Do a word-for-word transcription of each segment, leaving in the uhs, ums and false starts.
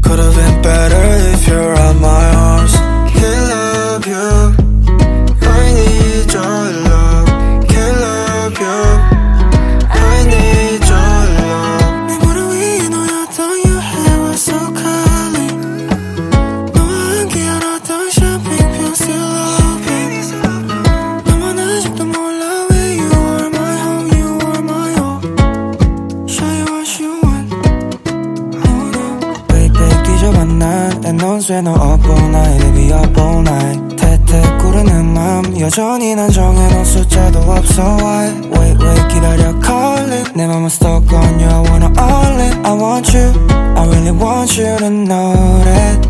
Could've been better if you're out my arms. Can't love you, I need your love. Can't love you, I need your love. 내 무릎 위에 놓였던 your hair was so curly. 너와 함께 열었던 champagne still open. 너만 아직도 몰라 where you are my home, you are my all. Show you what you want. Oh no. Baby 뒤져봐 난 and 넌 쇠 너 up all night, baby up all night. 태태 구르는 맘 여전히 난 정해놓은 숫자도 없어. Why? Wait wait 기다려 calling. 내 맘은 stuck on you, I wanna all in. I want you, I really want you to know that.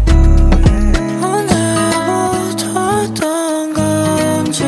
오늘부터 어떤 건지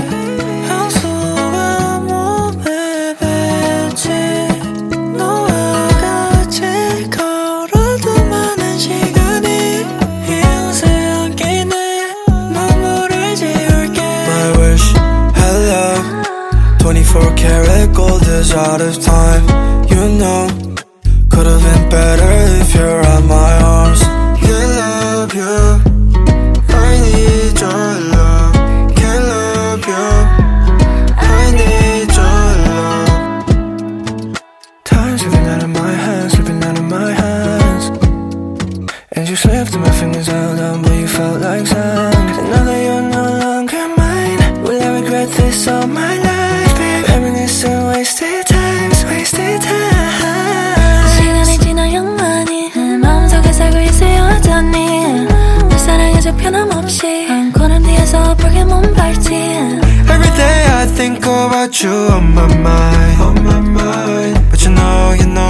향수가 몸에 뱉지. 너와 같이 걸어도 많은 시간이 이곳에 안기네. 눈물을 지울게. My wish, hello. twenty-four karat gold is out of time. You know, could've been better if you're out my arms. Can't love you, I need your love. Can't love you, I need your love. Time slipping out of my hands, slipping out of my hands. And you slipped through my fingers out down, but you felt like sand. And now that you're no longer mine, will I regret this all my life? Babe, reminiscing wasted times, wasted time. 시간이 지나 영원히 내 마음속에 살고 있어 여전히. 널 사랑해줘 변함없이 안고는 뒤에서 붉게 몸발치. Every day I think about you on my mind, on my mind. But you know, you know